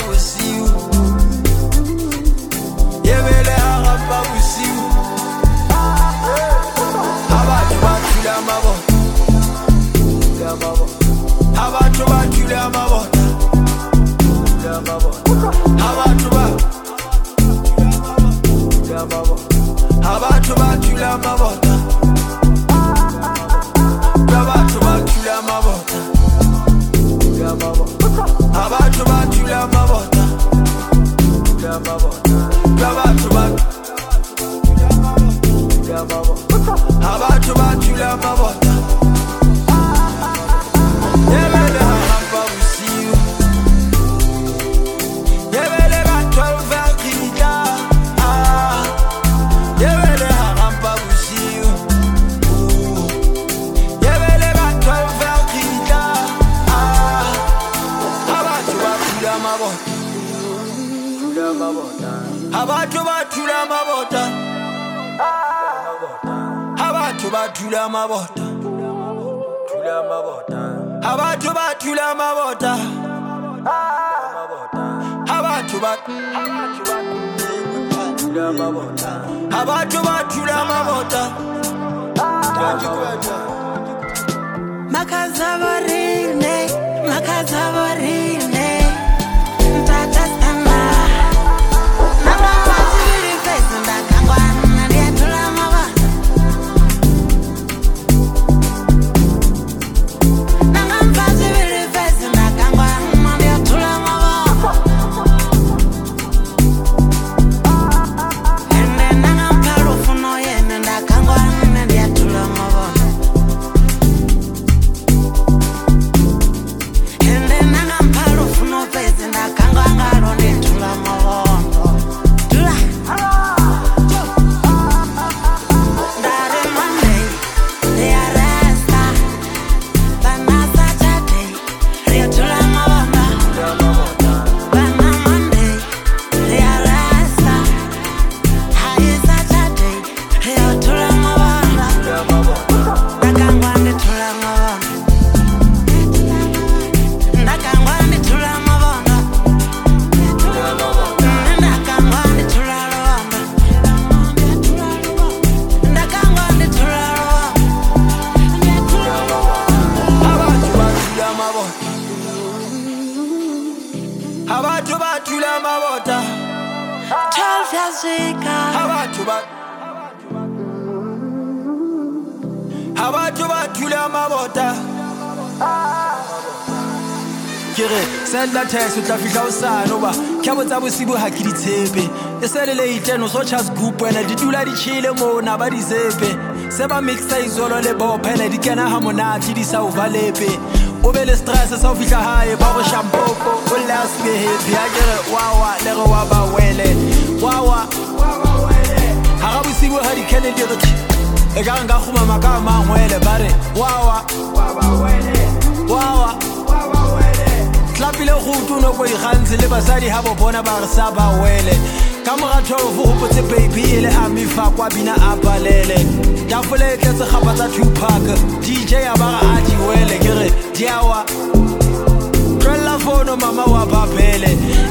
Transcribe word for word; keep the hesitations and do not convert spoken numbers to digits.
bosiu Yebele harapa bosiu Abantu bathula amabota Abantu bathula amabota Abantu ba Abantu bathula amabota Abantu bathula amabota Abantu bathula amabota Abantu ba Abantu bathula amabota Yebele harapa bosiu Yebele batho vakita ah Yebele harapa bosiu Yebele batho vakita ah Abantu bathula amabota Abantu bathula amabota Abantu bathula amabota Abantu bathula amabota Abantu Abantu bathula amabota Makazavarine Makazavarine Abantu bathula amabota twelve yazika Abantu ba Abantu bathula amabota Kere senda test o tla fihla o sana oba kabo tsa bosibo ha ke di tshepe e sele le iteno so chas group wena di dula di chile mona ba di zepe se ba mixa izolo le bophela di kana ha monati di sa overlepe o be le stress sa o fihla hae ba go shampoko o last be happy a kere wawa le go wa ba wele wawa wawa wele ha ga bosibo ha di kennedy re e ka nga khuma maka mangwele bare wawa wawa wele wawa Tlapile go tuno go igantse le basadi ha bo bona ba re sa ba wele ka mora twelve go botse baby ile a mifa kwa bina a balele ya fole tletse gapa tsa Tupac D J ya ba ga a di wele ke re diawa Trella phone mama wa babele